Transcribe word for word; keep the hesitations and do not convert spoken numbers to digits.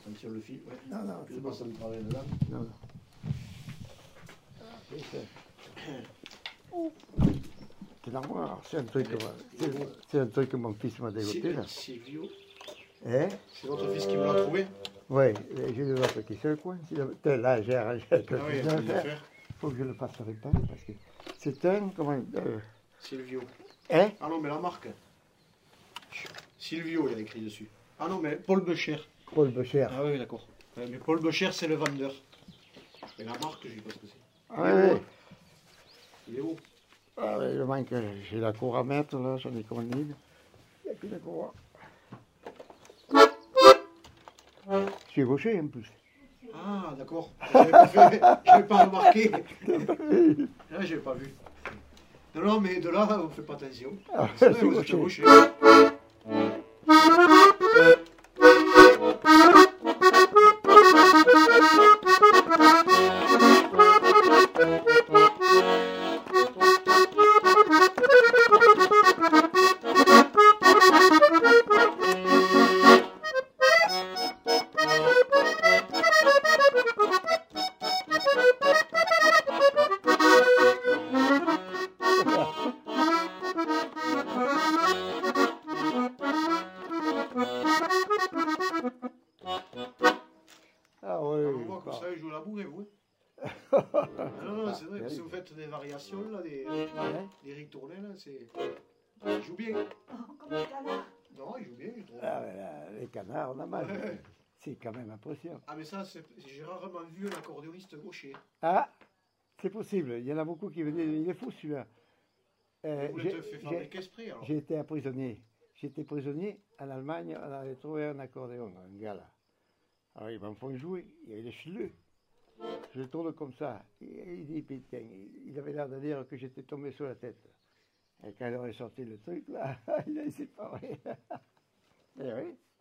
Attention le fil, ouais. Non, non, c'est pas ça le travail dedans. Non, non. C'est l'armoire, c'est un truc que c'est, c'est un truc que mon fils m'a dégoté là. Silvio. Hein? C'est votre fils qui vous l'a trouvé? Oui, j'ai deux autres qui sont le coin. Là, j'ai arrangé quelque Ah oui, chose à il faire. faire. Il faut que je le fasse réparer parce que c'est un, comment, euh, Silvio. hein? Ah non, mais la marque. Silvio, il y a écrit dessus. Ah non, mais Paul Becher. Paul Becher. Ah oui, d'accord. Ouais, mais Paul Becher, c'est le vendeur. Mais la marque, je ne sais pas ce que c'est. Ah oui. Il est où? Ah oui, il manque, j'ai la cour à mettre là, j'en ai comme une ligne. Il n'y a qu'une cour. Je suis gaucher en plus. Ah, d'accord. Je n'avais pas, fait... j'avais pas remarqué. Là, je n'avais pas vu. Non, non, mais de là, on ne fait pas attention. Ah, c'est vrai, c'est vous êtes gaucher. gaucher. Ah oui. On voit que bah. ça, il joue la bourrée, vous. Ah non, non, c'est vrai, si vous faites des variations, là, des, Ouais. des ritournés, là, c'est... Il joue bien. Comme le canard. Non, il joue bien, je trouve. Ah, mais là, les canards, on a mal. Ouais. C'est quand même impressionnant. Ah, mais ça, c'est- j'ai rarement vu un accordéoniste gaucher. Ah, c'est possible. Il y en a beaucoup qui venaient. Il est fou celui-là. Euh, Vous j'ai- l'avez fait j'ai- fabriquer exprès, alors. J'ai été un prisonnier. J'étais prisonnier en Allemagne. On avait trouvé un accordéon, un gars là. Alors ils m'en font jouer. Il y avait les cheveux. Je le tourne comme ça. Et il dit, putain, il avait l'air de dire que j'étais tombé sur la tête. Et quand il aurait sorti le truc là, il a séparé. Eh oui.